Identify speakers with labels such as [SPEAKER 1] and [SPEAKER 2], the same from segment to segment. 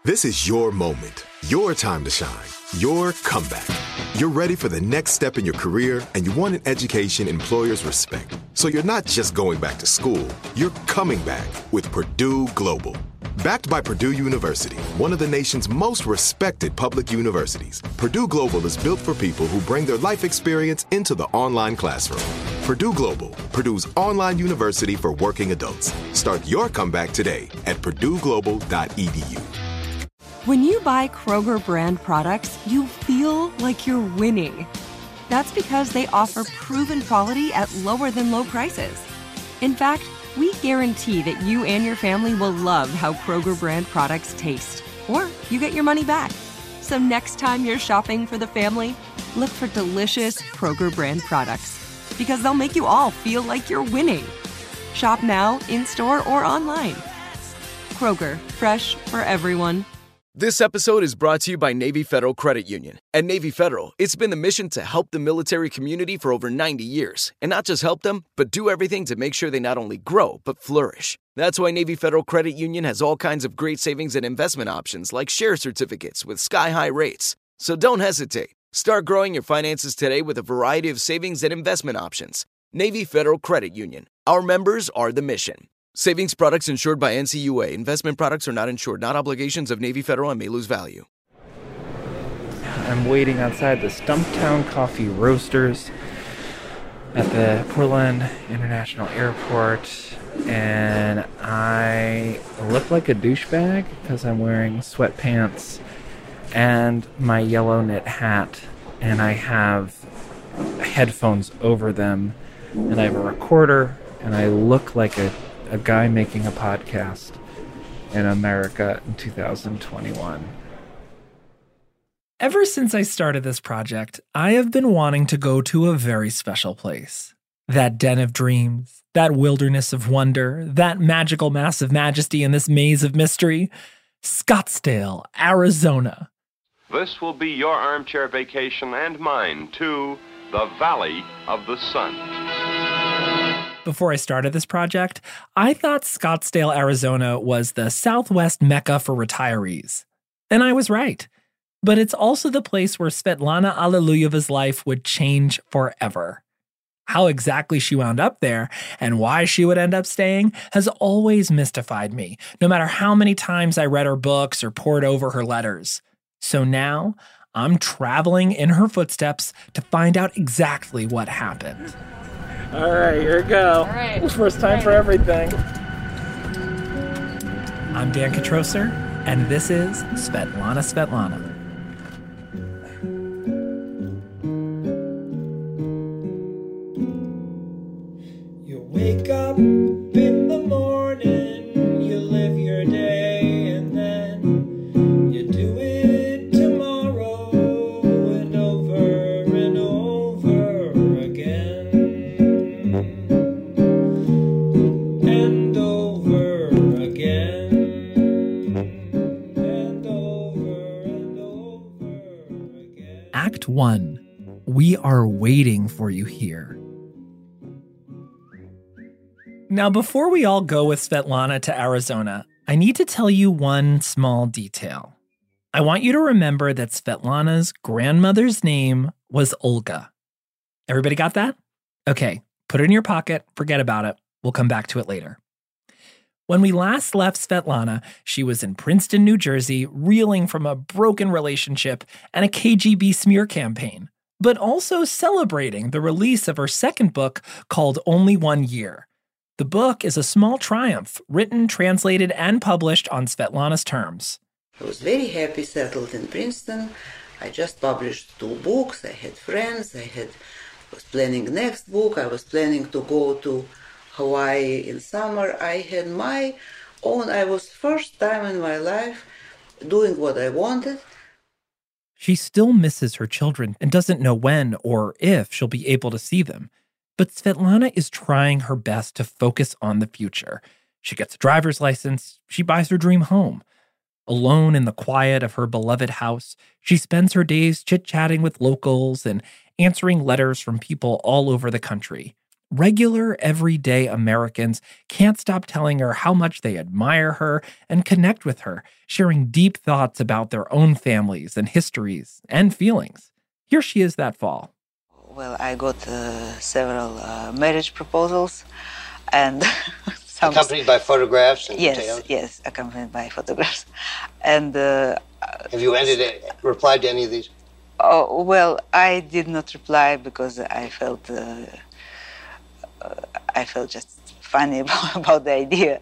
[SPEAKER 1] This is your moment, your time to shine, your comeback. You're ready for the next step in your career, and you want an education employers respect. So you're not just going back to school, you're coming back with Purdue Global. Backed by Purdue University, one of the nation's most respected public universities, Purdue Global is built for people who bring their life experience into the online classroom. Purdue Global, Purdue's online university for working adults. Start your comeback today at purdueglobal.edu.
[SPEAKER 2] When you buy Kroger brand products, you feel like you're winning. That's because they offer proven quality at lower than low prices. In fact, we guarantee that you and your family will love how Kroger brand products taste, or you get your money back. So next time you're shopping for the family, look for delicious Kroger brand products, because they'll make you all feel like you're winning. Shop now, in-store, or online. Kroger, fresh for everyone.
[SPEAKER 3] This episode is brought to you by Navy Federal Credit Union. At Navy Federal, it's been the mission to help the military community for over 90 years. And not just help them, but do everything to make sure they not only grow, but flourish. That's why Navy Federal Credit Union has all kinds of great savings and investment options like share certificates with sky-high rates. So don't hesitate. Start growing your finances today with a variety of savings and investment options. Navy Federal Credit Union. Our members are the mission. Savings products insured by NCUA. Investment products are not insured, not obligations of Navy Federal and may lose value.
[SPEAKER 4] I'm waiting outside the Stumptown Coffee Roasters at the Portland International Airport, and I look like a douchebag because I'm wearing sweatpants and my yellow knit hat, and I have headphones over them, and I have a recorder, and I look like a guy making a podcast in America in 2021.
[SPEAKER 5] Ever since I started this project, I have been wanting to go to a very special place. That den of dreams, that wilderness of wonder, that magical mass of majesty in this maze of mystery. Scottsdale, Arizona.
[SPEAKER 6] This will be your armchair vacation and mine to the Valley of the Sun.
[SPEAKER 5] Before I started this project, I thought Scottsdale, Arizona was the Southwest Mecca for retirees. And I was right. But it's also the place where Svetlana Alleluyeva's life would change forever. How exactly she wound up there and why she would end up staying has always mystified me, no matter how many times I read her books or pored over her letters. So now, I'm traveling in her footsteps to find out exactly what happened.
[SPEAKER 4] All right, here we go.
[SPEAKER 5] All right.
[SPEAKER 4] First time for everything.
[SPEAKER 5] I'm Dan Katroser, and this is Svetlana.
[SPEAKER 7] You wake up in the morning, you live your day, and then you do it tomorrow and over again. And over again. And over again.
[SPEAKER 5] Act 1. We are waiting for you here. Now, before we all go with Svetlana to Arizona, I need to tell you one small detail. I want you to remember that Svetlana's grandmother's name was Olga. Everybody got that? Okay, put it in your pocket, forget about it. We'll come back to it later. When we last left Svetlana, she was in Princeton, New Jersey, reeling from a broken relationship and a KGB smear campaign, but also celebrating the release of her second book called Only 1 Year. The book is a small triumph, written, translated, and published on Svetlana's terms.
[SPEAKER 8] I was very happy, settled in Princeton. I just published 2 books. I had friends. Was planning next book. I was planning to go to Hawaii in summer. I had my own. I was first time in my life doing what I wanted.
[SPEAKER 5] She still misses her children and doesn't know when or if she'll be able to see them. But Svetlana is trying her best to focus on the future. She gets a driver's license. She buys her dream home. Alone in the quiet of her beloved house, she spends her days chit-chatting with locals and answering letters from people all over the country, Regular, everyday Americans can't stop telling her how much they admire her and connect with her, sharing deep thoughts about their own families and histories and feelings. Here she is that fall.
[SPEAKER 8] Well, I got several marriage proposals and some...
[SPEAKER 9] Accompanied by photographs and details?
[SPEAKER 8] Yes, accompanied by photographs. And
[SPEAKER 9] have you replied to any of these?
[SPEAKER 8] Oh, well, I did not reply because I felt just funny about the idea.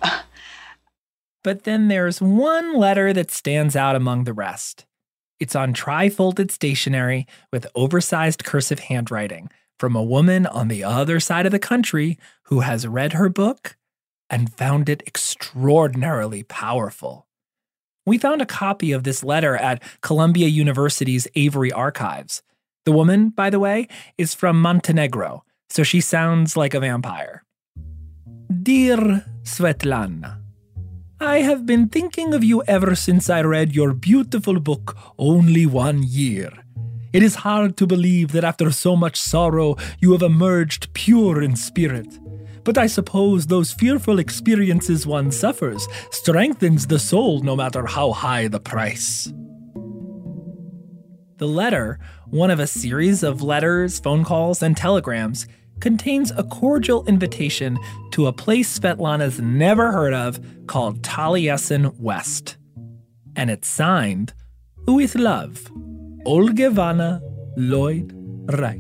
[SPEAKER 5] But then there's one letter that stands out among the rest. It's on tri-folded stationery with oversized cursive handwriting from a woman on the other side of the country who has read her book and found it extraordinarily powerful. We found a copy of this letter at Columbia University's Avery Archives. The woman, by the way, is from Montenegro, so she sounds like a vampire. Dear Svetlana, I have been thinking of you ever since I read your beautiful book, Only 1 Year. It is hard to believe that after so much sorrow, you have emerged pure in spirit. But I suppose those fearful experiences one suffers strengthens the soul no matter how high the price. The letter, one of a series of letters, phone calls, and telegrams, contains a cordial invitation to a place Svetlana's never heard of called Taliesin West. And it's signed, with love, Olgivanna Lloyd Wright.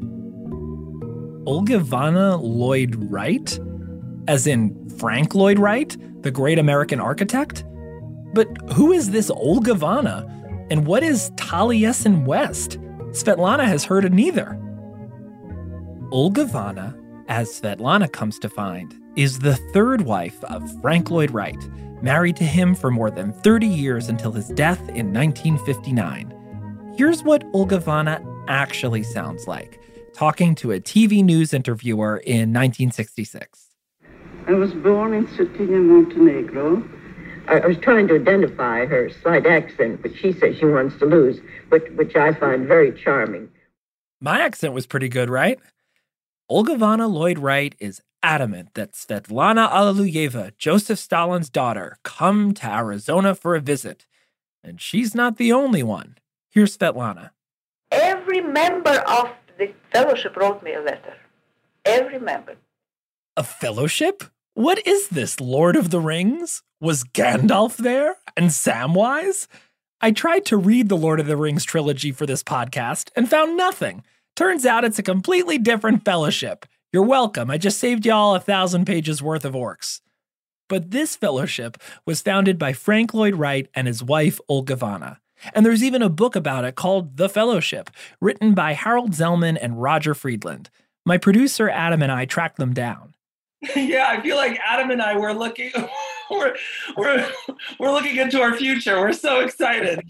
[SPEAKER 5] Olgivanna Lloyd Wright? As in Frank Lloyd Wright, the great American architect? But who is this Olgivanna? And what is Taliesin West? Svetlana has heard of neither. Olgivanna, as Svetlana comes to find, is the third wife of Frank Lloyd Wright, married to him for more than 30 years until his death in 1959. Here's what Olgivanna actually sounds like, talking to a TV news interviewer in 1966.
[SPEAKER 10] I was born in Cetina, Montenegro.
[SPEAKER 11] I was trying to identify her slight accent, but she says she wants to lose, which I find very charming.
[SPEAKER 5] My accent was pretty good, right? Olgivanna Lloyd Wright is adamant that Svetlana Alliluyeva, Joseph Stalin's daughter, come to Arizona for a visit. And she's not the only one. Here's Svetlana.
[SPEAKER 10] Every member of the fellowship wrote me a letter. Every member.
[SPEAKER 5] A fellowship? What is this, Lord of the Rings? Was Gandalf there? And Samwise? I tried to read the Lord of the Rings trilogy for this podcast and found nothing. Turns out it's a completely different fellowship. You're welcome. I just saved y'all 1,000 pages worth of orcs. But this fellowship was founded by Frank Lloyd Wright and his wife, Olgivanna. And there's even a book about it called The Fellowship, written by Harold Zellman and Roger Friedland. My producer, Adam, and I tracked them down.
[SPEAKER 12] Yeah, I feel like Adam and I were looking we're looking into our future. We're so excited.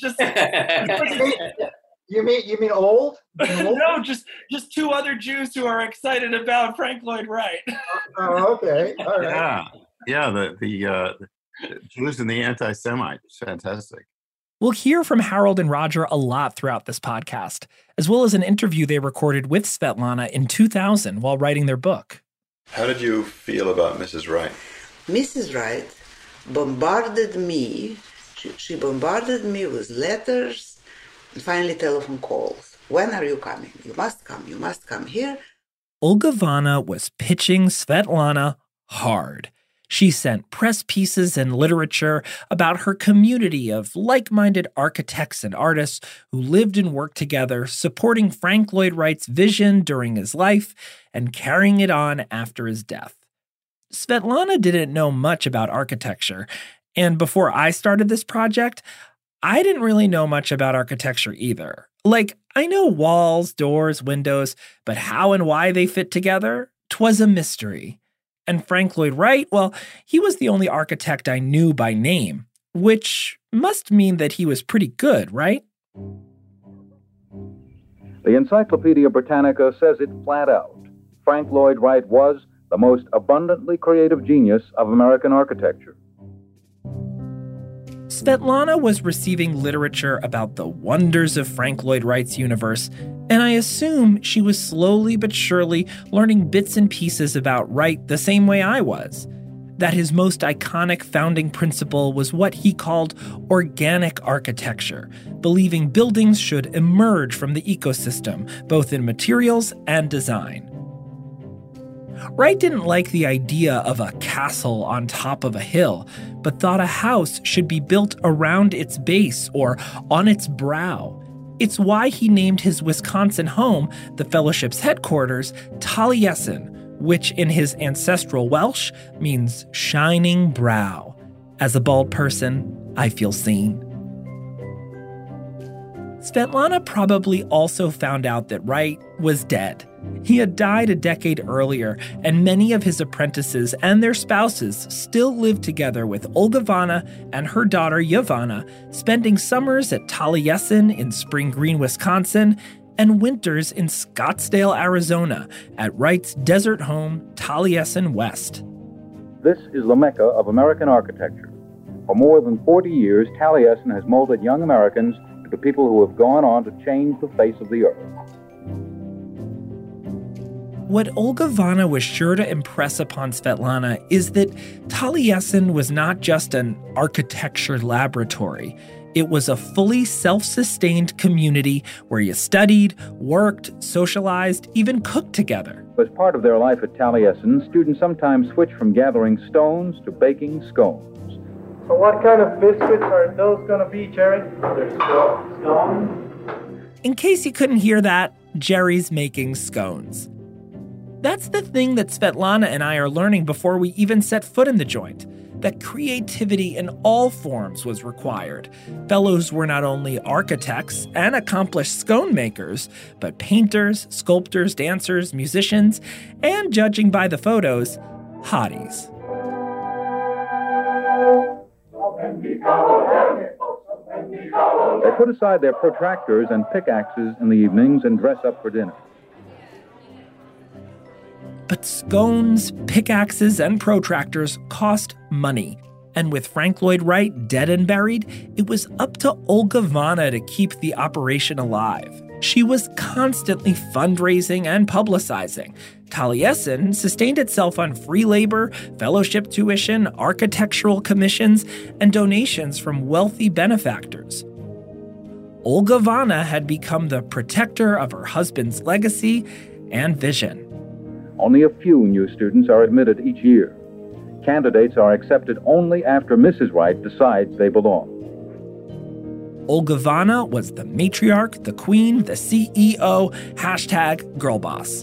[SPEAKER 9] You mean old?
[SPEAKER 12] No, just two other Jews who are excited about Frank Lloyd Wright.
[SPEAKER 9] Oh, okay. All right.
[SPEAKER 13] Yeah. The Jews and the anti-Semites. Fantastic.
[SPEAKER 5] We'll hear from Harold and Roger a lot throughout this podcast, as well as an interview they recorded with Svetlana in 2000 while writing their book.
[SPEAKER 14] How did you feel about Mrs. Wright?
[SPEAKER 8] Mrs. Wright bombarded me. She bombarded me with letters and finally telephone calls. When are you coming? You must come. You must come here.
[SPEAKER 5] Olgivanna was pitching Svetlana hard. She sent press pieces and literature about her community of like-minded architects and artists who lived and worked together, supporting Frank Lloyd Wright's vision during his life and carrying it on after his death. Svetlana didn't know much about architecture, and before I started this project, I didn't really know much about architecture either. Like, I know walls, doors, windows, but how and why they fit together? 'Twas a mystery. And Frank Lloyd Wright, well, he was the only architect I knew by name, which must mean that he was pretty good, right?
[SPEAKER 15] The Encyclopedia Britannica says it flat out. Frank Lloyd Wright was the most abundantly creative genius of American architecture.
[SPEAKER 5] Svetlana was receiving literature about the wonders of Frank Lloyd Wright's universe, And I assume she was slowly but surely learning bits and pieces about Wright the same way I was. That his most iconic founding principle was what he called organic architecture, believing buildings should emerge from the ecosystem, both in materials and design. Wright didn't like the idea of a castle on top of a hill, but thought a house should be built around its base or on its brow. It's why he named his Wisconsin home, the Fellowship's headquarters, Taliesin, which in his ancestral Welsh means shining brow. As a bald person, I feel seen. Svetlana probably also found out that Wright was dead. He had died a decade earlier, and many of his apprentices and their spouses still lived together with Olga Vanna and her daughter Yvonne, spending summers at Taliesin in Spring Green, Wisconsin, and winters in Scottsdale, Arizona, at Wright's desert home, Taliesin West.
[SPEAKER 15] This is the Mecca of American architecture. For more than 40 years, Taliesin has molded young Americans into people who have gone on to change the face of the earth.
[SPEAKER 5] What Olga Vanna was sure to impress upon Svetlana is that Taliesin was not just an architecture laboratory. It was a fully self-sustained community where you studied, worked, socialized, even cooked together.
[SPEAKER 15] As part of their life at Taliesin, students sometimes switch from gathering stones to baking scones.
[SPEAKER 16] So what kind of biscuits are those going to be, Jerry? They're scones.
[SPEAKER 5] In case you couldn't hear that, Jerry's making scones. That's the thing that Svetlana and I are learning before we even set foot in the joint, that creativity in all forms was required. Fellows were not only architects and accomplished scone makers, but painters, sculptors, dancers, musicians, and, judging by the photos, hotties.
[SPEAKER 15] They put aside their protractors and pickaxes in the evenings and dress up for dinner.
[SPEAKER 5] But scones, pickaxes, and protractors cost money. And with Frank Lloyd Wright dead and buried, it was up to Olga Vanna to keep the operation alive. She was constantly fundraising and publicizing. Taliesin sustained itself on free labor, fellowship tuition, architectural commissions, and donations from wealthy benefactors. Olga Vanna had become the protector of her husband's legacy and vision.
[SPEAKER 15] Only a few new students are admitted each year. Candidates are accepted only after Mrs. Wright decides they belong.
[SPEAKER 5] Olga Vanna was the matriarch, the queen, the CEO, #girlboss.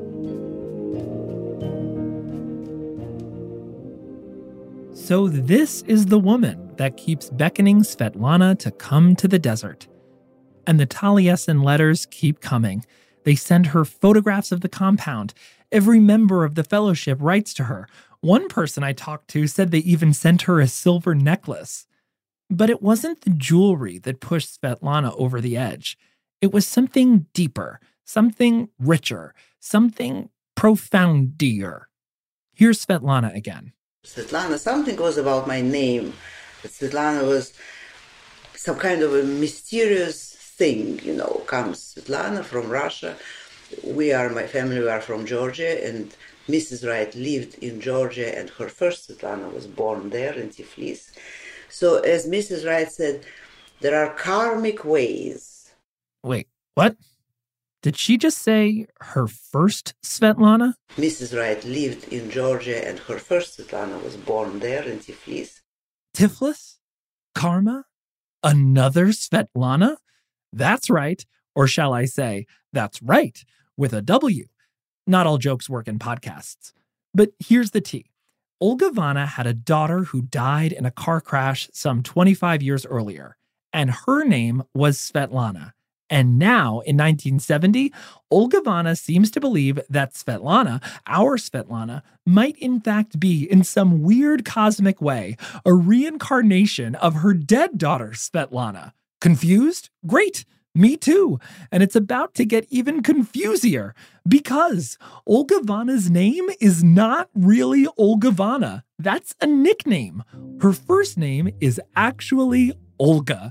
[SPEAKER 5] So this is the woman that keeps beckoning Svetlana to come to the desert. And the Taliesin letters keep coming. They send her photographs of the compound. Every member of the fellowship writes to her. One person I talked to said they even sent her a silver necklace. But it wasn't the jewelry that pushed Svetlana over the edge. It was something deeper, something richer, something profounder. Here's Svetlana again.
[SPEAKER 8] Svetlana, something was about my name. But Svetlana was some kind of a mysterious thing, comes Svetlana from Russia. My family, we are from Georgia, and Mrs. Wright lived in Georgia, and her first Svetlana was born there in Tiflis. So as Mrs. Wright said, there are karmic ways.
[SPEAKER 5] Wait, what? Did she just say her first Svetlana?
[SPEAKER 8] Mrs. Wright lived in Georgia, and her first Svetlana was born there in Tiflis.
[SPEAKER 5] Tiflis? Karma? Another Svetlana? That's right. Or shall I say, that's right, with a W. Not all jokes work in podcasts. But here's the tea. Olga Vanna had a daughter who died in a car crash some 25 years earlier, and her name was Svetlana. And now, in 1970, Olga Vanna seems to believe that Svetlana, our Svetlana, might in fact be, in some weird cosmic way, a reincarnation of her dead daughter, Svetlana. Confused? Great! Me too. And it's about to get even confusier because Olga Vanna's name is not really Olga Vanna. That's a nickname. Her first name is actually Olga.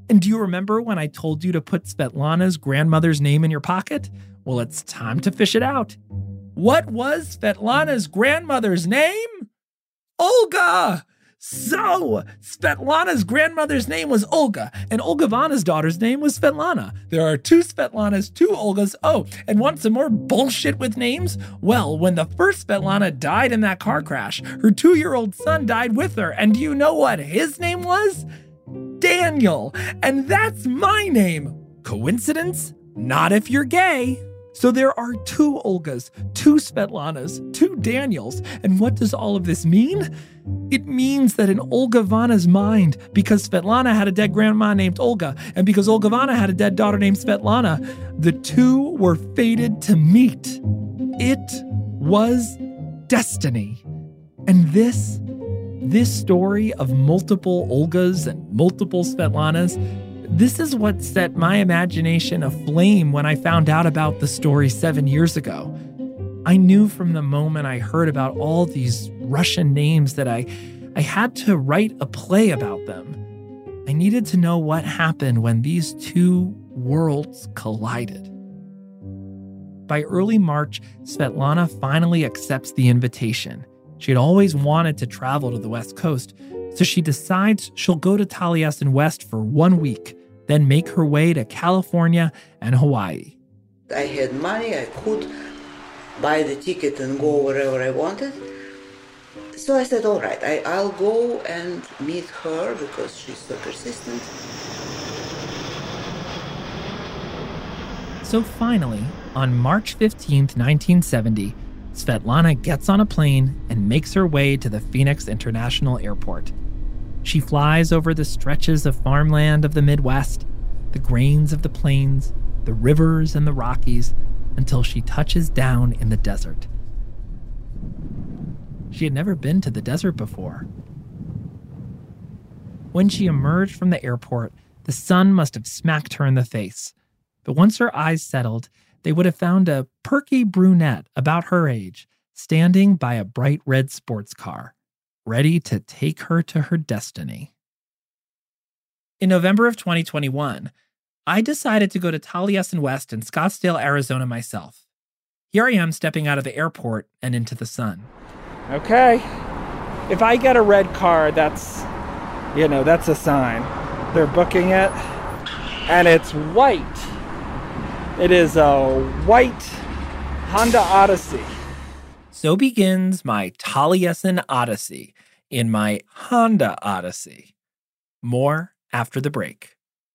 [SPEAKER 5] And do you remember when I told you to put Svetlana's grandmother's name in your pocket? Well, it's time to fish it out. What was Svetlana's grandmother's name? Olga! So, Svetlana's grandmother's name was Olga, and Olga Ivana's daughter's name was Svetlana. There are 2 Svetlanas, 2 Olgas. Oh, and want some more bullshit with names? Well, when the first Svetlana died in that car crash, her 2-year-old son died with her, and do you know what his name was? Daniel, and that's my name. Coincidence? Not if you're gay. So there are 2 Olgas, 2 Svetlanas, 2 Daniels, and what does all of this mean? It means that in Olga Ivana's mind, because Svetlana had a dead grandma named Olga, and because Olga Ivana had a dead daughter named Svetlana, the 2 were fated to meet. It was destiny. And this story of multiple Olgas and multiple Svetlanas, this is what set my imagination aflame when I found out about the story 7 years ago. I knew from the moment I heard about all these Russian names that I had to write a play about them. I needed to know what happened when these 2 worlds collided. By early March, Svetlana finally accepts the invitation. She had always wanted to travel to the West Coast, so she decides she'll go to Taliesin West for 1 week, then make her way to California and Hawaii.
[SPEAKER 8] I had money, I could buy the ticket and go wherever I wanted. So I said, all right, I'll go and meet her because she's so persistent.
[SPEAKER 5] So finally, on March 15th, 1970, Svetlana gets on a plane and makes her way to the Phoenix International Airport. She flies over the stretches of farmland of the Midwest, the grains of the plains, the rivers and the Rockies, until she touches down in the desert. She had never been to the desert before. When she emerged from the airport, the sun must have smacked her in the face. But once her eyes settled, they would have found a perky brunette about her age, standing by a bright red sports car, ready to take her to her destiny. In November of 2021, I decided to go to Taliesin West in Scottsdale, Arizona myself. Here I am stepping out of the airport and into the sun. Okay, if I get a red car, that's a sign. They're booking it, and it's white. It is a white Honda Odyssey. So begins my Taliesin Odyssey in my Honda Odyssey. More after the break.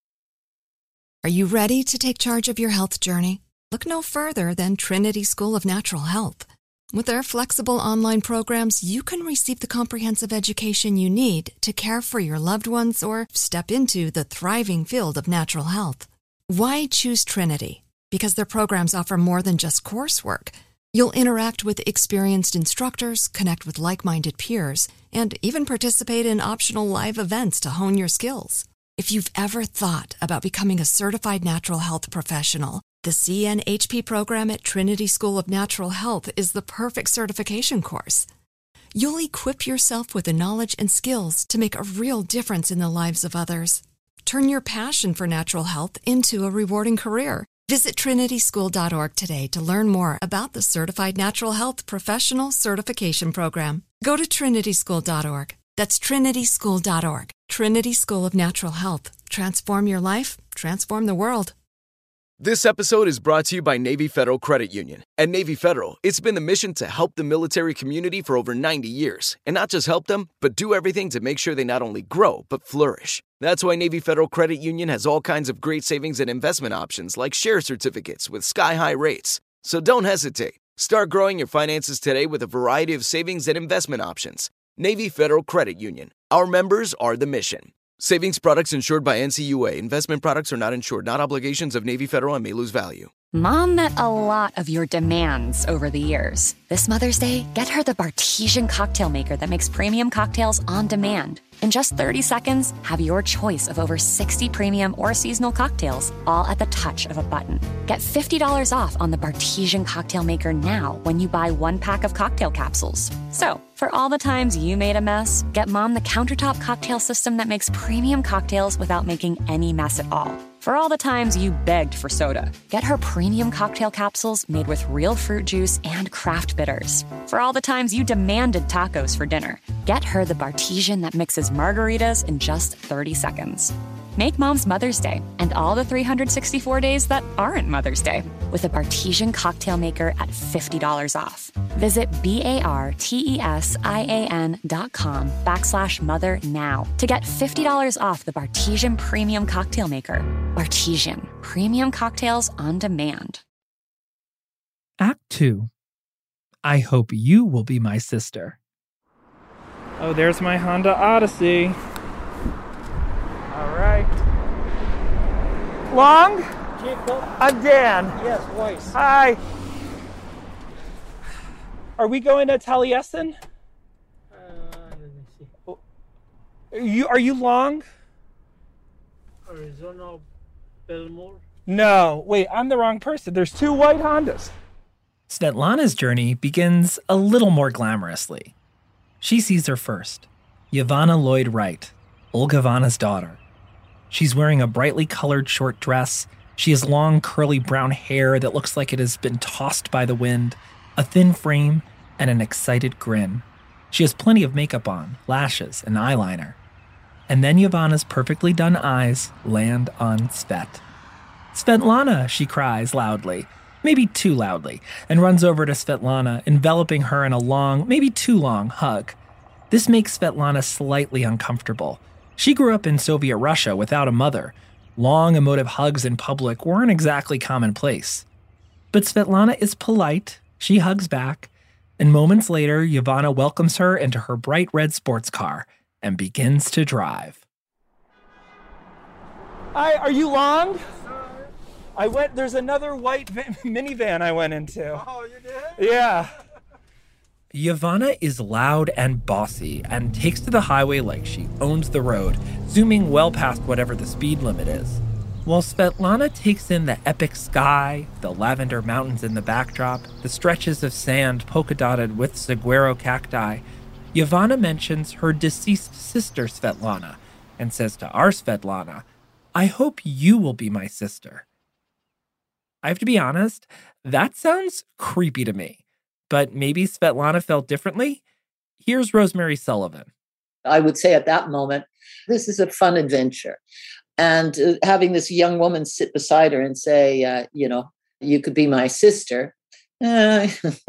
[SPEAKER 17] Are you ready to take charge of your health journey? Look no further than Trinity School of Natural Health. With their flexible online programs, you can receive the comprehensive education you need to care for your loved ones or step into the thriving field of natural health. Why choose Trinity? Because their programs offer more than just coursework. You'll interact with experienced instructors, connect with like-minded peers, and even participate in optional live events to hone your skills. If you've ever thought about becoming a certified natural health professional, the CNHP program at Trinity School of Natural Health is the perfect certification course. You'll equip yourself with the knowledge and skills to make a real difference in the lives of others. Turn your passion for natural health into a rewarding career. Visit trinityschool.org today to learn more about the Certified Natural Health Professional Certification Program. Go to trinityschool.org. That's trinityschool.org. Trinity School of Natural Health. Transform your life, transform the world.
[SPEAKER 3] This episode is brought to you by Navy Federal Credit Union. At Navy Federal, it's been the mission to help the military community for over 90 years. And not just help them, but do everything to make sure they not only grow, but flourish. That's why Navy Federal Credit Union has all kinds of great savings and investment options like share certificates with sky-high rates. So don't hesitate. Start growing your finances today with a variety of savings and investment options. Navy Federal Credit Union. Our members are the mission. Savings products insured by NCUA. Investment products are not insured, not obligations of Navy Federal and may lose value.
[SPEAKER 18] Mom met a lot of your demands over the years. This Mother's Day, get her the Bartesian cocktail maker that makes premium cocktails on demand. In just 30 seconds, have your choice of over 60 premium or seasonal cocktails, all at the touch of a button. Get $50 off on the Bartesian Cocktail Maker now when you buy 1 pack of cocktail capsules. So, for all the times you made a mess, get Mom the countertop cocktail system that makes premium cocktails without making any mess at all. For all the times you begged for soda, get her premium cocktail capsules made with real fruit juice and craft bitters. For all the times you demanded tacos for dinner, get her the Bartesian that mixes margaritas in just 30 seconds. Make Mom's Mother's Day and all the 364 days that aren't Mother's Day with a Bartesian Cocktail Maker at $50 off. Visit BARTESIAN.com/mother now to get $50 off the Bartesian Premium Cocktail Maker. Bartesian, premium cocktails on demand.
[SPEAKER 5] Act 2. I hope you will be my sister. Oh, there's my Honda Odyssey. All right. Long?
[SPEAKER 16] Jacob.
[SPEAKER 5] I'm Dan.
[SPEAKER 16] Yes, Weiss.
[SPEAKER 5] Hi. Are we going to Taliesin?
[SPEAKER 16] Let me see.
[SPEAKER 5] Are you Long?
[SPEAKER 16] Arizona, Belmore.
[SPEAKER 5] No, wait, I'm the wrong person. There's 2 white Hondas. Svetlana's journey begins a little more glamorously. She sees her first, Yvonne Lloyd Wright, Olga Vanna's daughter. She's wearing a brightly colored short dress. She has long, curly brown hair that looks like it has been tossed by the wind, a thin frame, and an excited grin. She has plenty of makeup on, lashes, and eyeliner. And then Yvonne's perfectly done eyes land on Svet. Svetlana, she cries loudly, maybe too loudly, and runs over to Svetlana, enveloping her in a long, maybe too long, hug. This makes Svetlana slightly uncomfortable. She grew up in Soviet Russia without a mother. Long, emotive hugs in public weren't exactly commonplace. But Svetlana is polite, she hugs back, and moments later, Yvonne welcomes her into her bright red sports car and begins to drive. Hi, are you Long? There's another white minivan I went into.
[SPEAKER 16] Oh, you did?
[SPEAKER 5] Yeah. Yvonne is loud and bossy and takes to the highway like she owns the road, zooming well past whatever the speed limit is. While Svetlana takes in the epic sky, the lavender mountains in the backdrop, the stretches of sand polka-dotted with saguaro cacti, Yvonne mentions her deceased sister Svetlana and says to our Svetlana, I hope you will be my sister. I have to be honest, that sounds creepy to me. But maybe Svetlana felt differently? Here's Rosemary Sullivan.
[SPEAKER 11] I would say at that moment, this is a fun adventure. And having this young woman sit beside her and say, you could be my sister, I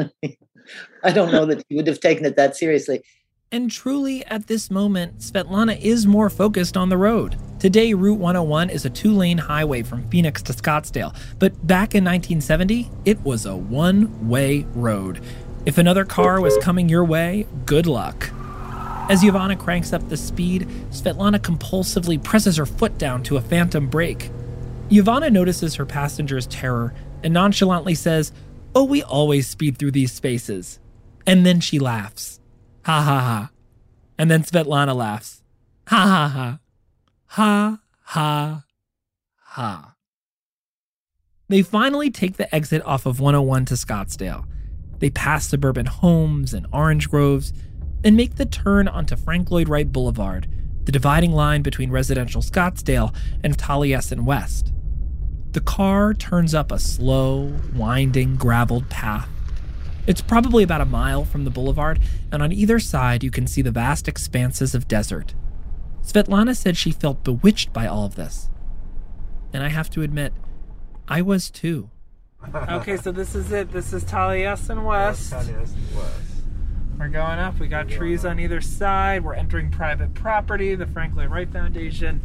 [SPEAKER 11] don't know that she would have taken it that seriously.
[SPEAKER 5] And truly, at this moment, Svetlana is more focused on the road. Today, Route 101 is a 2-lane highway from Phoenix to Scottsdale, but back in 1970, it was a one-way road. If another car was coming your way, good luck. As Yvonne cranks up the speed, Svetlana compulsively presses her foot down to a phantom brake. Yvonne notices her passenger's terror and nonchalantly says, "Oh, we always speed through these spaces." And then she laughs. Ha ha ha. And then Svetlana laughs. Ha ha ha. Ha ha ha. They finally take the exit off of 101 to Scottsdale. They pass suburban homes and orange groves and make the turn onto Frank Lloyd Wright Boulevard, the dividing line between residential Scottsdale and Taliesin West. The car turns up a slow, winding, graveled path. It's probably about a mile from the boulevard, and on either side you can see the vast expanses of desert. Svetlana said she felt bewitched by all of this. And I have to admit, I was too. Okay, so this is it. This is Taliesin West.
[SPEAKER 16] Taliesin West.
[SPEAKER 5] We're going up. We got trees on either side. We're entering private property, the Frank Lloyd Wright Foundation.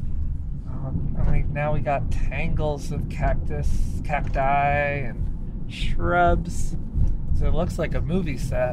[SPEAKER 5] Now we got tangles of cacti, and shrubs. So it looks like a movie set.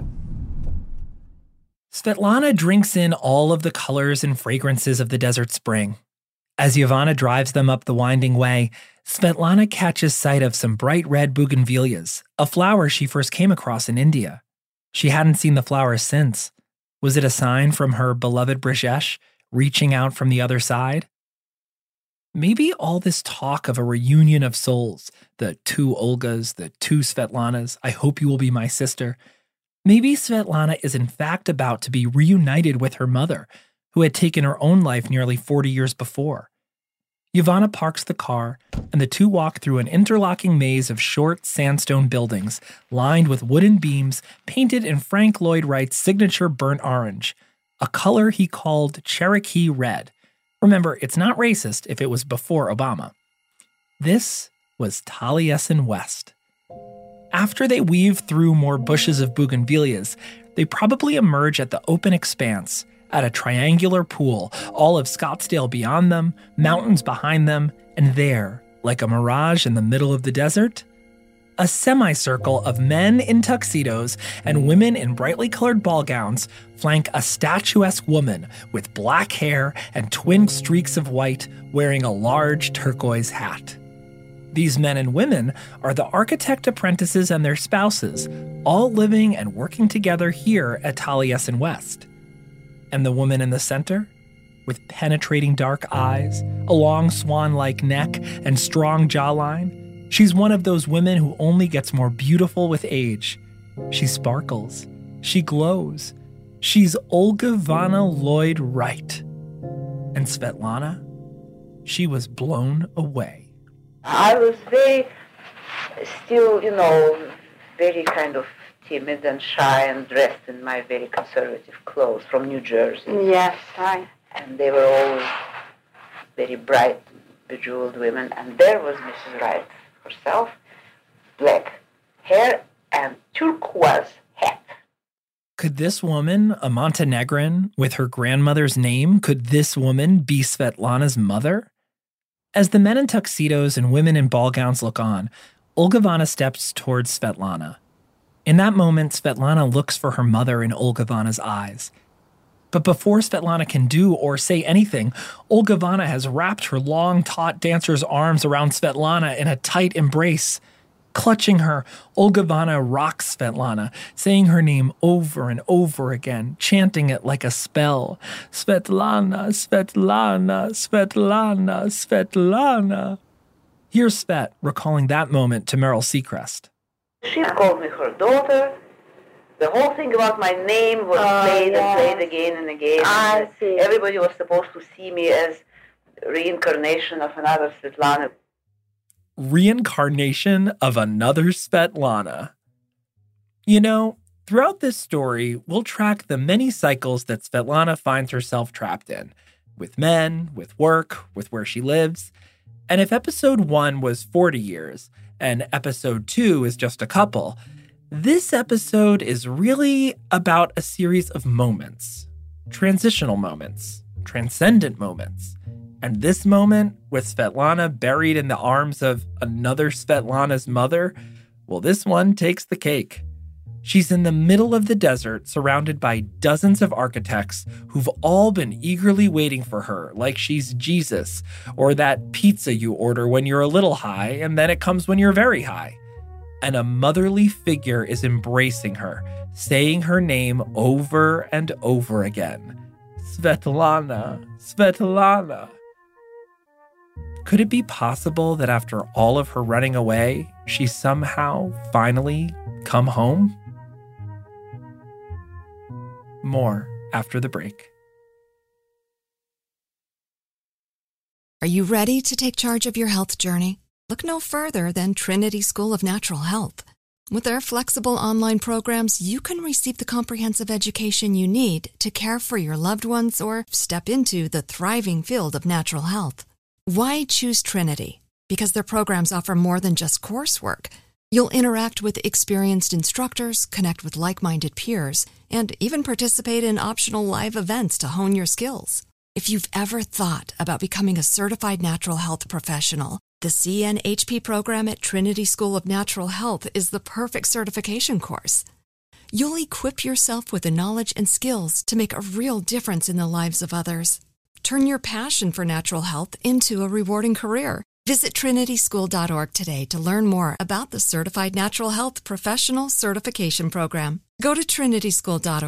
[SPEAKER 5] Svetlana drinks in all of the colors and fragrances of the desert spring. As Yvonne drives them up the winding way, Svetlana catches sight of some bright red bougainvilleas, a flower she first came across in India. She hadn't seen the flowers since. Was it a sign from her beloved Brajesh reaching out from the other side? Maybe all this talk of a reunion of souls, the two Olgas, the two Svetlanas, I hope you will be my sister. Maybe Svetlana is in fact about to be reunited with her mother, who had taken her own life nearly 40 years before. Ivana parks the car, and the two walk through an interlocking maze of short sandstone buildings lined with wooden beams painted in Frank Lloyd Wright's signature burnt orange, a color he called Cherokee red. Remember, it's not racist if it was before Obama. This was Taliesin West. After they weave through more bushes of bougainvilleas, they probably emerge at the open expanse, at a triangular pool, all of Scottsdale beyond them, mountains behind them, and there, like a mirage in the middle of the desert, a semicircle of men in tuxedos and women in brightly colored ball gowns flank a statuesque woman with black hair and twin streaks of white wearing a large turquoise hat. These men and women are the architect apprentices and their spouses, all living and working together here at Taliesin West. And the woman in the center, with penetrating dark eyes, a long swan-like neck, and strong jawline, she's one of those women who only gets more beautiful with age. She sparkles. She glows. She's Olga-Vanna Lloyd Wright. And Svetlana, she was blown away.
[SPEAKER 10] I was still, very kind of timid and shy and dressed in my very conservative clothes from New Jersey.
[SPEAKER 19] Yes, right.
[SPEAKER 10] And they were all very bright, bejeweled women. And there was Mrs. Wright herself, black hair and turquoise hat.
[SPEAKER 5] Could this woman, a Montenegrin with her grandmother's name, could this woman be Svetlana's mother? As the men in tuxedos and women in ball gowns look on, Olga-Vanna steps towards Svetlana. In that moment, Svetlana looks for her mother in Olga-Vanna's eyes. But before Svetlana can do or say anything, Olga-Vanna has wrapped her long, taut dancer's arms around Svetlana in a tight embrace. Clutching her, Olga-Vanna rocks Svetlana, saying her name over and over again, chanting it like a spell. Svetlana, Svetlana, Svetlana, Svetlana. Here's Svet recalling that moment to Meryl Seacrest.
[SPEAKER 10] She called me her daughter. The whole thing about my name was played and played again and again.
[SPEAKER 19] I see.
[SPEAKER 10] Everybody was supposed to see me as reincarnation of another Svetlana.
[SPEAKER 5] Reincarnation of another Svetlana. Throughout this story, we'll track the many cycles that Svetlana finds herself trapped in, with men, with work, with where she lives. And if episode 1 was 40 years, and episode 2 is just a couple, this episode is really about a series of moments, transitional moments, transcendent moments. And this moment, with Svetlana buried in the arms of another Svetlana's mother, well, this one takes the cake. She's in the middle of the desert, surrounded by dozens of architects who've all been eagerly waiting for her, like she's Jesus, or that pizza you order when you're a little high and then it comes when you're very high. And a motherly figure is embracing her, saying her name over and over again. Svetlana, Svetlana. Could it be possible that after all of her running away, she somehow finally come home? More after the break.
[SPEAKER 17] Are you ready to take charge of your health journey? Look no further than Trinity School of Natural Health. With their flexible online programs, you can receive the comprehensive education you need to care for your loved ones or step into the thriving field of natural health. Why choose Trinity? Because their programs offer more than just coursework. You'll interact with experienced instructors, connect with like-minded peers, and even participate in optional live events to hone your skills. If you've ever thought about becoming a certified natural health professional, the CNHP program at Trinity School of Natural Health is the perfect certification course. You'll equip yourself with the knowledge and skills to make a real difference in the lives of others. Turn your passion for natural health into a rewarding career. Visit trinityschool.org today to learn more about the Certified Natural Health Professional Certification Program. Go to trinityschool.org.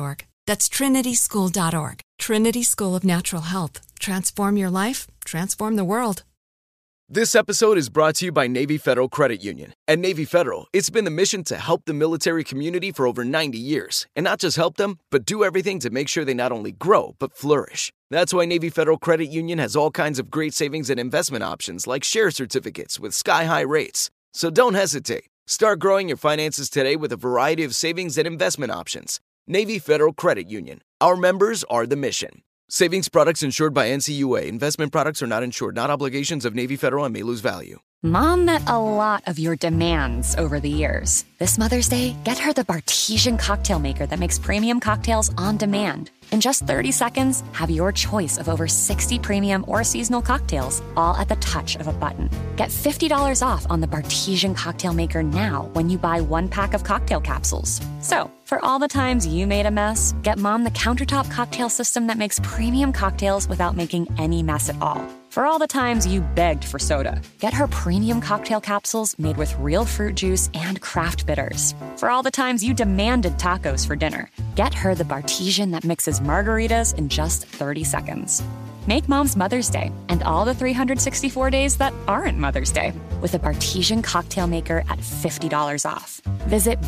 [SPEAKER 17] That's trinityschool.org. Trinity School of Natural Health. Transform your life, transform the world.
[SPEAKER 3] This episode is brought to you by Navy Federal Credit Union. At Navy Federal, it's been the mission to help the military community for over 90 years. And not just help them, but do everything to make sure they not only grow, but flourish. That's why Navy Federal Credit Union has all kinds of great savings and investment options like share certificates with sky-high rates. So don't hesitate. Start growing your finances today with a variety of savings and investment options. Navy Federal Credit Union. Our members are the mission. Savings products insured by NCUA. Investment products are not insured, not obligations of Navy Federal and may lose value.
[SPEAKER 18] Mom met a lot of your demands over the years. This Mother's Day, get her the Bartesian cocktail maker that makes premium cocktails on demand. In just 30 seconds, have your choice of over 60 premium or seasonal cocktails, all at the touch of a button. Get $50 off on the Bartesian cocktail maker now when you buy one pack of cocktail capsules. So, for all the times you made a mess, get Mom the countertop cocktail system that makes premium cocktails without making any mess at all. For all the times you begged for soda, get her premium cocktail capsules made with real fruit juice and craft bitters. For all the times you demanded tacos for dinner, get her the Bartesian that mixes margaritas in just 30 seconds. Make Mom's Mother's Day and all the 364 days that aren't Mother's Day with a Bartesian cocktail maker at $50 off. Visit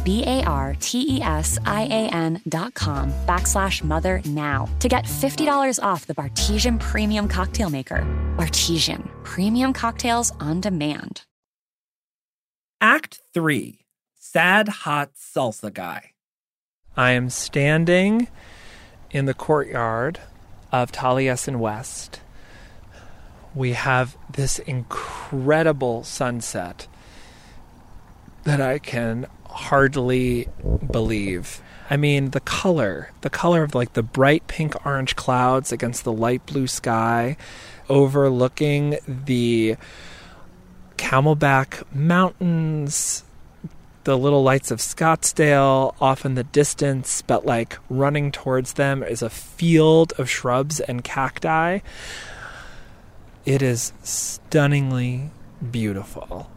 [SPEAKER 18] BARTESIAN.com/mother now to get $50 off the Bartesian Premium Cocktail Maker. Bartesian, premium cocktails on demand.
[SPEAKER 5] Act 3, Sad Hot Salsa Guy. I am standing in the courtyard of Taliesin West. We have this incredible sunset that I can hardly believe. I mean, the color of like the bright pink orange clouds against the light blue sky, overlooking the Camelback Mountains, the little lights of Scottsdale off in the distance, but like running towards them is a field of shrubs and cacti. It is stunningly beautiful.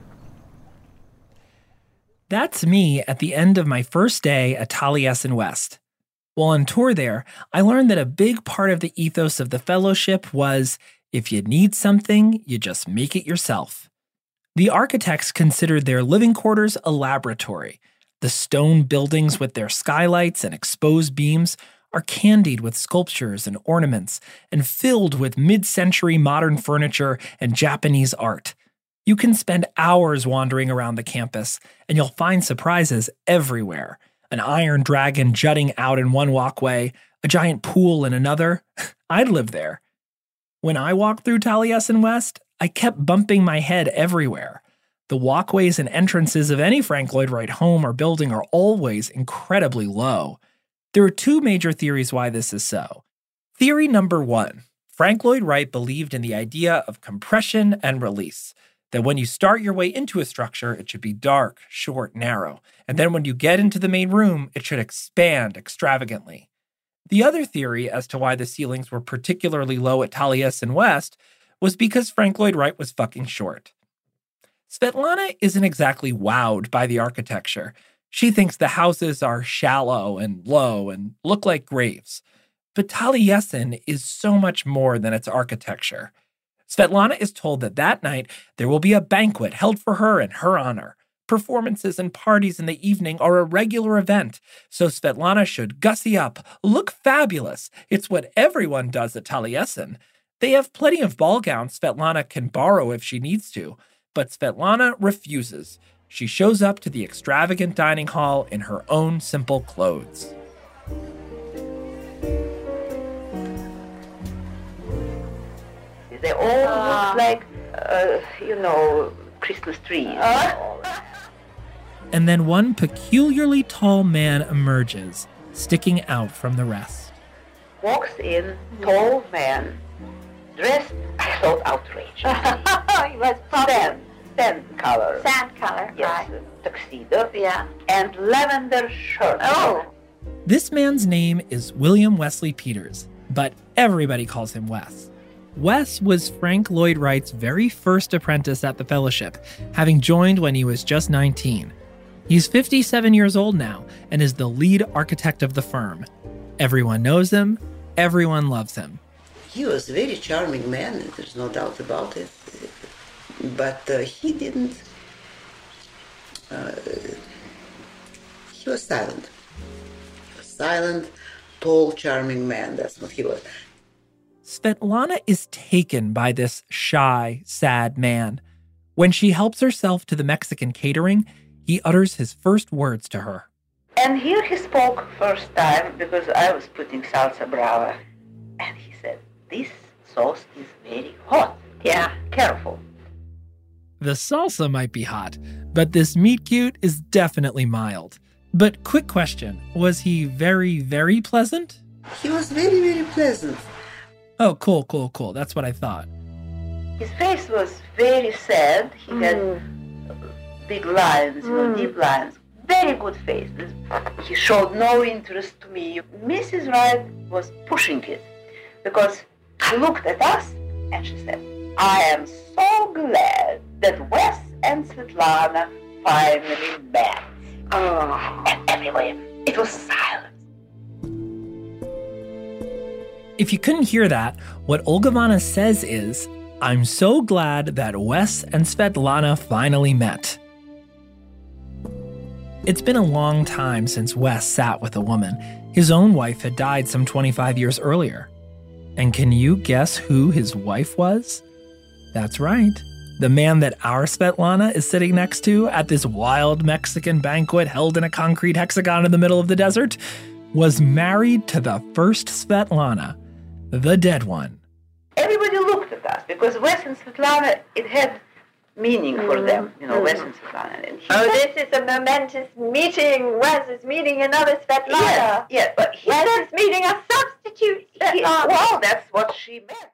[SPEAKER 5] That's me at the end of my first day at Taliesin West. While on tour there, I learned that a big part of the ethos of the fellowship was, if you need something, you just make it yourself. The architects considered their living quarters a laboratory. The stone buildings with their skylights and exposed beams are candied with sculptures and ornaments and filled with mid-century modern furniture and Japanese art. You can spend hours wandering around the campus, and you'll find surprises everywhere. An iron dragon jutting out in one walkway, a giant pool in another. I'd live there. When I walked through Taliesin West, I kept bumping my head everywhere. The walkways and entrances of any Frank Lloyd Wright home or building are always incredibly low. There are two major theories why this is so. Theory number 1, Frank Lloyd Wright believed in the idea of compression and release, that when you start your way into a structure, it should be dark, short, narrow, and then when you get into the main room, it should expand extravagantly. The other theory as to why the ceilings were particularly low at Taliesin West was because Frank Lloyd Wright was fucking short. Svetlana isn't exactly wowed by the architecture. She thinks the houses are shallow and low and look like graves. But Taliesin is so much more than its architecture. Svetlana is told that that night there will be a banquet held for her in her honor. Performances and parties in the evening are a regular event, so Svetlana should gussy up, look fabulous. It's what everyone does at Taliesin. They have plenty of ball gowns Svetlana can borrow if she needs to, but Svetlana refuses. She shows up to the extravagant dining hall in her own simple clothes.
[SPEAKER 10] They all look like, Christmas trees.
[SPEAKER 5] And then one peculiarly tall man emerges, sticking out from the rest.
[SPEAKER 10] Walks in, tall man, dressed, I thought, outrageous.
[SPEAKER 19] He was probably
[SPEAKER 10] Sand color.
[SPEAKER 19] Sand color,
[SPEAKER 10] yes,
[SPEAKER 19] right.
[SPEAKER 10] Tuxedo.
[SPEAKER 19] Yeah.
[SPEAKER 10] And lavender shirt.
[SPEAKER 19] Oh.
[SPEAKER 5] This man's name is William Wesley Peters, but everybody calls him Wes. Wes was Frank Lloyd Wright's very first apprentice at the Fellowship, having joined when he was just 19. He's 57 years old now and is the lead architect of the firm. Everyone knows him. Everyone loves him.
[SPEAKER 8] He was a very charming man, there's no doubt about it. But he didn't... he was silent. He was silent, tall, charming man. That's what he was.
[SPEAKER 5] Svetlana is taken by this shy, sad man. When she helps herself to the Mexican catering, he utters his first words to her.
[SPEAKER 10] And here he spoke first time because I was putting salsa brava. And he said, this sauce is very hot. Yeah, careful.
[SPEAKER 5] The salsa might be hot, but this meet cute is definitely mild. But quick question, was he very, very pleasant?
[SPEAKER 8] He was very, very pleasant.
[SPEAKER 5] Oh, cool. That's what I thought.
[SPEAKER 10] His face was very sad. He had big lines, deep lines. Very good face. He showed no interest to me. Mrs. Wright was pushing it because she looked at us and she said, I am so glad that Wes and Svetlana finally met. And everywhere it was silent.
[SPEAKER 5] If you couldn't hear that, what Olgivanna says is, I'm so glad that Wes and Svetlana finally met. It's been a long time since Wes sat with a woman. His own wife had died some 25 years earlier. And can you guess who his wife was? That's right. The man that our Svetlana is sitting next to at this wild Mexican banquet held in a concrete hexagon in the middle of the desert was married to the first Svetlana, the dead one.
[SPEAKER 10] Everybody looked at us because Wes and Svetlana, it had meaning for them, Wes and Svetlana. And
[SPEAKER 19] this is a momentous meeting. Wes is meeting another Svetlana.
[SPEAKER 10] Yes, but
[SPEAKER 19] Wes is meeting a substitute Svetlana.
[SPEAKER 10] Well, that's what she meant.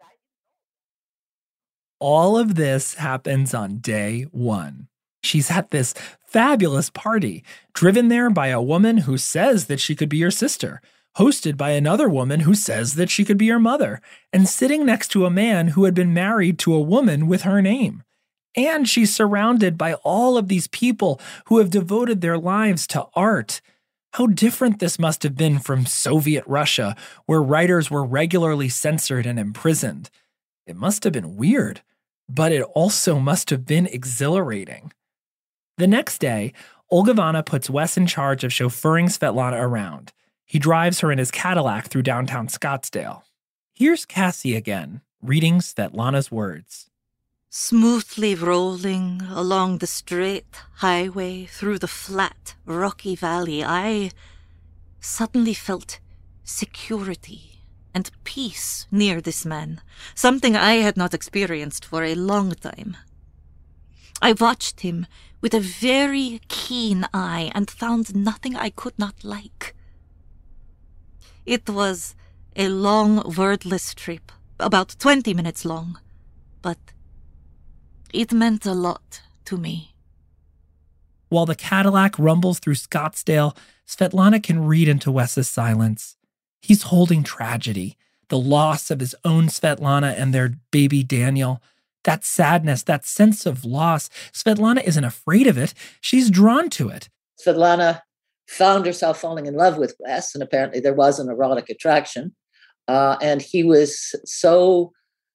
[SPEAKER 5] All of this happens on day one. She's at this fabulous party, driven there by a woman who says that she could be your sister, hosted by another woman who says that she could be your mother, and sitting next to a man who had been married to a woman with her name. And she's surrounded by all of these people who have devoted their lives to art. How different this must have been from Soviet Russia, where writers were regularly censored and imprisoned. It must have been weird, but it also must have been exhilarating. The next day, Olgivanna puts Wes in charge of chauffeuring Svetlana around. He drives her in his Cadillac through downtown Scottsdale. Here's Cassie again, reading Svetlana's words.
[SPEAKER 20] Smoothly rolling along the straight highway through the flat, rocky valley, I suddenly felt security and peace near this man, something I had not experienced for a long time. I watched him with a very keen eye and found nothing I could not like. It was a long, wordless trip, about 20 minutes long, but it meant a lot to me.
[SPEAKER 5] While the Cadillac rumbles through Scottsdale, Svetlana can read into Wes's silence. He's holding tragedy, the loss of his own Svetlana and their baby Daniel. That sadness, that sense of loss, Svetlana isn't afraid of it. She's drawn to it.
[SPEAKER 11] Svetlana found herself falling in love with Wes, and apparently there was an erotic attraction. And he was so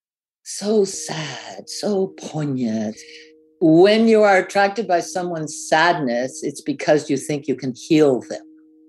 [SPEAKER 11] sad, so poignant. When you are attracted by someone's sadness, it's because you think you can heal them.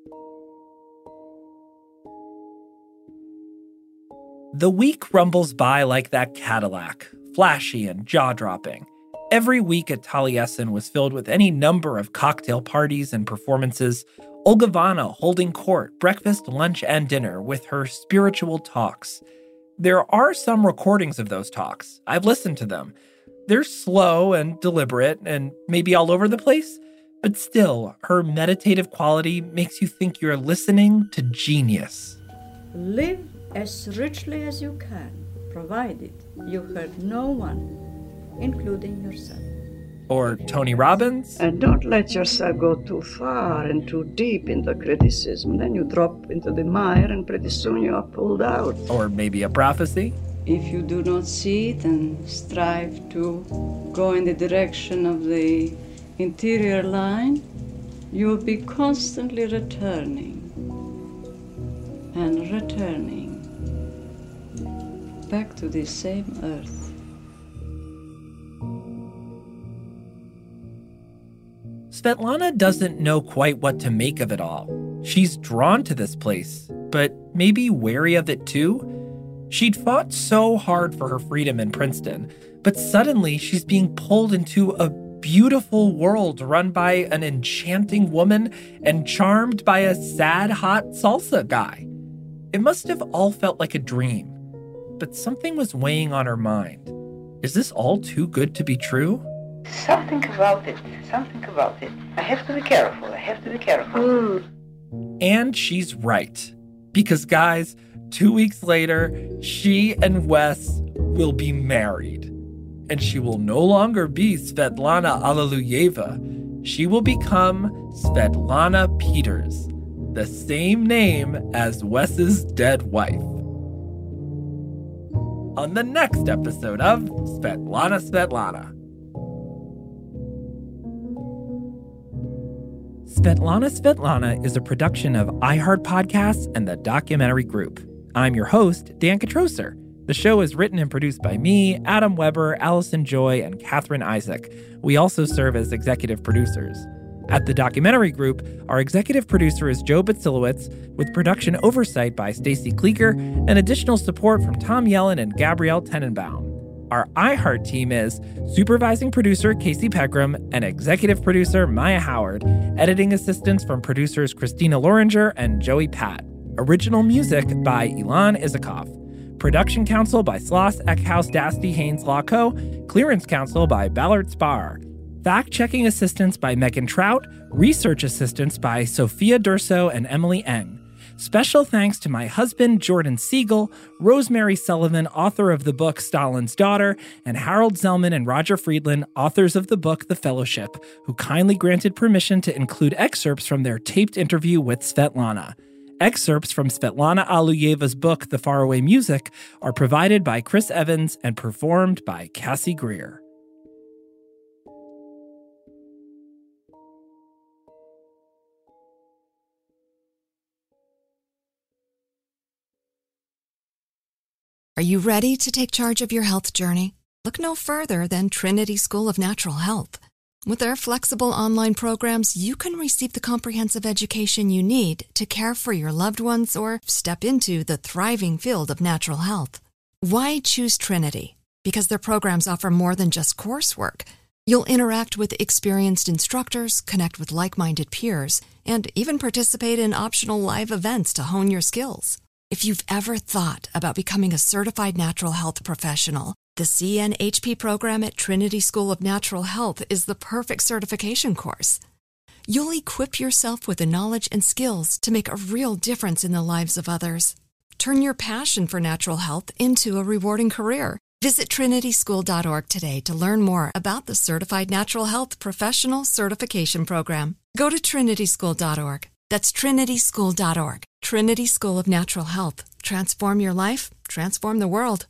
[SPEAKER 5] The week rumbles by like that Cadillac, flashy and jaw-dropping. Every week at Taliesin was filled with any number of cocktail parties and performances, Olgivanna holding court, breakfast, lunch, and dinner with her spiritual talks. There are some recordings of those talks. I've listened to them. They're slow and deliberate and maybe all over the place, but still, her meditative quality makes you think you're listening to genius.
[SPEAKER 21] Live as richly as you can, provided you hurt no one, including yourself.
[SPEAKER 5] Or Tony Robbins.
[SPEAKER 21] And don't let yourself go too far and too deep in the criticism. Then you drop into the mire and pretty soon you are pulled out.
[SPEAKER 5] Or maybe a prophecy.
[SPEAKER 21] If you do not see it and strive to go in the direction of the interior line, you will be constantly returning. and returning back to this same earth.
[SPEAKER 5] Svetlana doesn't know quite what to make of it all. She's drawn to this place, but maybe wary of it too. She'd fought so hard for her freedom in Princeton, but suddenly she's being pulled into a beautiful world run by an enchanting woman and charmed by a sad, hot salsa guy. It must have all felt like a dream, but something was weighing on her mind. Is this all too good to be true?
[SPEAKER 10] Something about it. I have to be careful.
[SPEAKER 5] And she's right. Because guys, 2 weeks later, she and Wes will be married. And she will no longer be Svetlana Alliluyeva. She will become Svetlana Peters, the same name as Wes's dead wife. On the next episode of Svetlana Svetlana. Svetlana Svetlana is a production of iHeart Podcasts and the Documentary Group. I'm your host, Dan Katroser. The show is written and produced by me, Adam Weber, Allison Joy, and Catherine Isaac. We also serve as executive producers. At the Documentary Group, our executive producer is Joe Batsilowitz, with production oversight by Stacy Kleeker and additional support from Tom Yellen and Gabrielle Tenenbaum. Our iHeart team is supervising producer Casey Pegram and executive producer Maya Howard, editing assistance from producers Christina Loringer and Joey Pat. Original music by Ilan Isakov. Production counsel by Sloss, Eckhouse, Dasty, Haynes, Lawco. Clearance counsel by Ballard Spar. Fact-checking assistance by Megan Trout. Research assistance by Sophia Durso and Emily Eng. Special thanks to my husband, Jordan Siegel, Rosemary Sullivan, author of the book Stalin's Daughter, and Harold Zellman and Roger Friedland, authors of the book The Fellowship, who kindly granted permission to include excerpts from their taped interview with Svetlana. Excerpts from Svetlana Alluyeva's book, The Faraway Music, are provided by Chris Evans and performed by Cassie Greer.
[SPEAKER 17] Are you ready to take charge of your health journey? Look no further than Trinity School of Natural Health. With their flexible online programs, you can receive the comprehensive education you need to care for your loved ones or step into the thriving field of natural health. Why choose Trinity? Because their programs offer more than just coursework. You'll interact with experienced instructors, connect with like-minded peers, and even participate in optional live events to hone your skills. If you've ever thought about becoming a certified natural health professional, the CNHP program at Trinity School of Natural Health is the perfect certification course. You'll equip yourself with the knowledge and skills to make a real difference in the lives of others. Turn your passion for natural health into a rewarding career. Visit trinityschool.org today to learn more about the Certified Natural Health Professional Certification Program. Go to trinityschool.org. That's trinityschool.org. Trinity School of Natural Health. Transform your life, transform the world.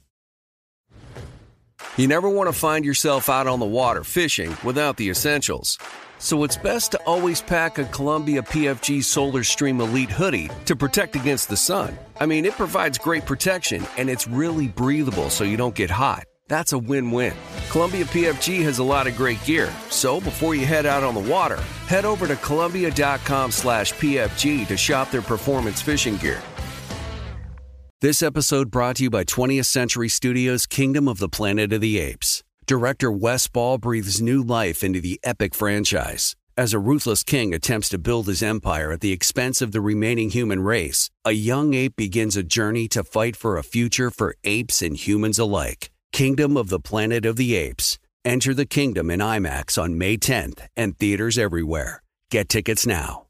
[SPEAKER 1] You never want to find yourself out on the water fishing without the essentials. So it's best to always pack a Columbia PFG Solar Stream Elite hoodie to protect against the sun. I mean, it provides great protection and it's really breathable so you don't get hot. That's a win-win. Columbia PFG has a lot of great gear, so before you head out on the water, head over to Columbia.com/PFG to shop their performance fishing gear. This episode brought to you by 20th Century Studios' Kingdom of the Planet of the Apes. Director Wes Ball breathes new life into the epic franchise. As a ruthless king attempts to build his empire at the expense of the remaining human race, a young ape begins a journey to fight for a future for apes and humans alike. Kingdom of the Planet of the Apes. Enter the kingdom in IMAX on May 10th and theaters everywhere. Get tickets now.